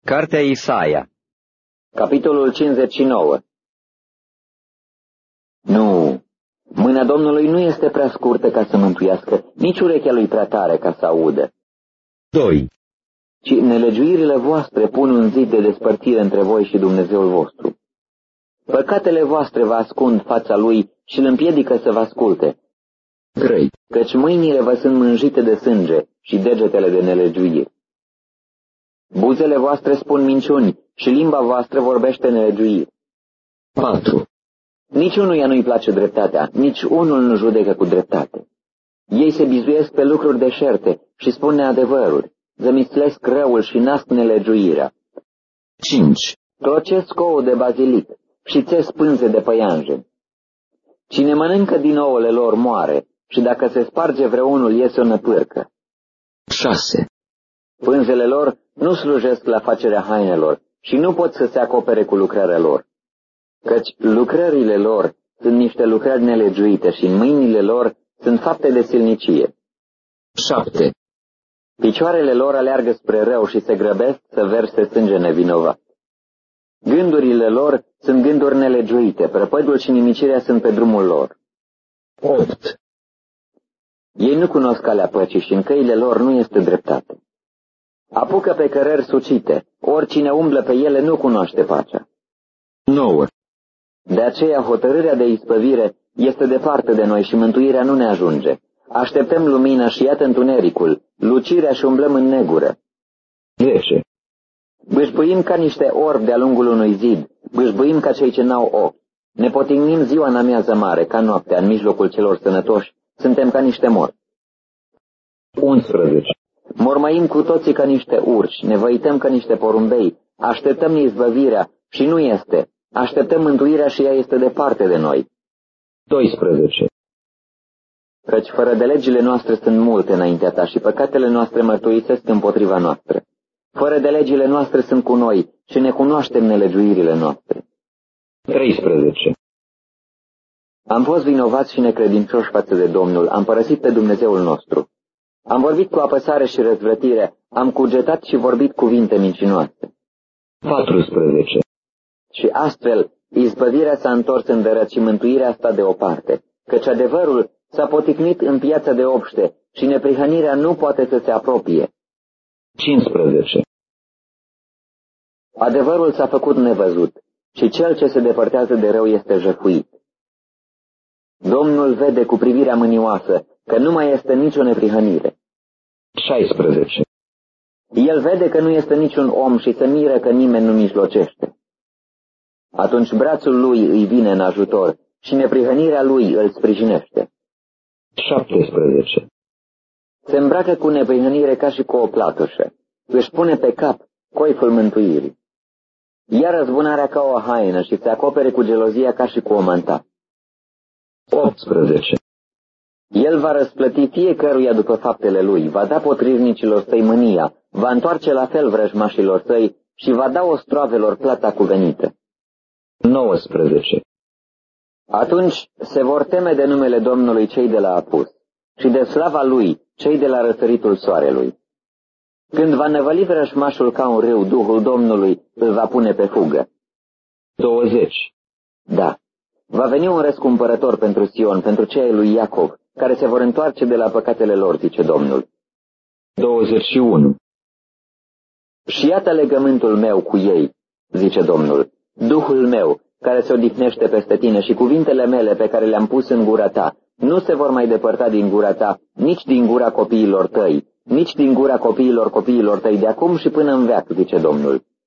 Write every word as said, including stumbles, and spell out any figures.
Cartea Isaia, capitolul cincizeci și nouă. Nu, mâna Domnului nu este prea scurtă ca să mântuiască, nici urechea lui prea tare ca să audă. doi. Ci nelegiuirile voastre pun un zid de despărțire între voi și Dumnezeul vostru. Păcatele voastre vă ascund fața lui și îl împiedică să vă asculte. trei. Căci mâinile vă sunt mânjite de sânge și degetele de nelegiuiri. Buzele voastre spun minciuni și limba voastră vorbește nelegiuiri. patru. Nici unuia nu-i place dreptatea, nici unul nu judecă cu dreptate. Ei se bizuiesc pe lucruri deșerte și spun neadevăruri, zămislesc răul și nasc nelegiuirea. cinci. Clocesc ouă de bazilic și țes pânze de păianjen. Cine mănâncă din ouăle lor moare și dacă se sparge vreunul iese o năpârcă. șase. Pânzele lor nu slujesc la facerea hainelor și nu pot să se acopere cu lucrarea lor. Căci lucrările lor sunt niște lucrări nelegiuite și în mâinile lor sunt fapte de silnicie. șapte. Picioarele lor aleargă spre rău și se grăbesc să verse sânge nevinovat. Gândurile lor sunt gânduri nelegiuite, prăpădul și nimicirea sunt pe drumul lor. opt. Ei nu cunosc calea păcii și în căile lor nu este dreptate. Apucă pe cărări sucite, oricine umblă pe ele nu cunoaște pacea. nouă. De aceea hotărârea de ispăvire este departe de noi și mântuirea nu ne ajunge. Așteptăm lumina și iată întunericul, lucirea și umblăm în negură. zece. Bâșbâim ca niște orbi de-a lungul unui zid, bâșbâim ca cei ce n-au ochi. Ne potignim ziua în amiază mare, ca noaptea, în mijlocul celor sănătoși, suntem ca niște morți. unsprezece. Mormăim cu toții ca niște urși, ne văităm ca niște porumbei, așteptăm izbăvirea și nu este, așteptăm mântuirea și ea este departe de noi. doisprezece. Căci fără de legile noastre sunt multe înaintea ta și păcatele noastre mărturisesc împotriva noastră. Fără de legile noastre sunt cu noi și ne cunoaștem nelegiuirile noastre. treisprezece. Am fost vinovați și necredincioși față de Domnul, am părăsit pe Dumnezeul nostru. Am vorbit cu apăsare și răzvrătire, am cugetat și vorbit cuvinte mincinoase. paisprezece. Și astfel, izbăvirea s-a întors în dărăt și mântuirea sta deoparte, căci adevărul s-a poticnit în piața de obște și neprihănirea nu poate să se apropie. cincisprezece. Adevărul s-a făcut nevăzut și cel ce se depărtează de rău este jefuit. Domnul vede cu privirea mânioasă că nu mai este nicio neprihănire. șaisprezece. El vede că nu este niciun om și se miră că nimeni nu mijlocește. Atunci brațul lui îi vine în ajutor și neprihănirea lui îl sprijinește. șaptesprezece. Se îmbracă cu neprihănire ca și cu o platoșă, își pune pe cap coiful mântuirii. Ia răzbunarea ca o haină și se acopere cu gelozia ca și cu o manta. optsprezece. El va răsplăti fiecăruia după faptele lui, va da potrivnicilor săi mânia, va întoarce la fel vrăjmașilor săi și va da ostroavelor plata cuvenită. nouăsprezece. Atunci se vor teme de numele Domnului cei de la apus și de slava lui cei de la răsăritul soarelui. Când va năvăli vrăjmașul ca un râu, Duhul Domnului îl va pune pe fugă. douăzeci. Da, va veni un răscumpărător pentru Sion, pentru cei lui Iacov, care se vor întoarce de la păcatele lor, zice Domnul. douăzeci și unu. Și iată legământul meu cu ei, zice Domnul, Duhul meu, care se odihnește peste tine și cuvintele mele pe care le-am pus în gura ta, nu se vor mai depărta din gura ta, nici din gura copiilor tăi, nici din gura copiilor copiilor tăi de acum și până în veac, zice Domnul.